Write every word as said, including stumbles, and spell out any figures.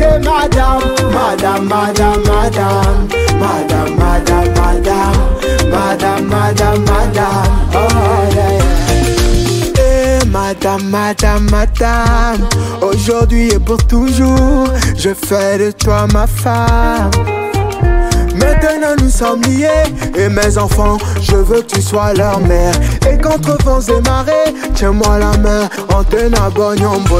Eh madame, madame, madame, madame, madame, madame, madame, madame, madame, madame, oh yeah, yeah. Eh madame, madame, madame, aujourd'hui et pour toujours, je fais de toi ma femme. Maintenant nous sommes liés, et mes enfants, je veux que tu sois leur mère. Et contre vents et marées, tiens-moi la main, on te n'abonne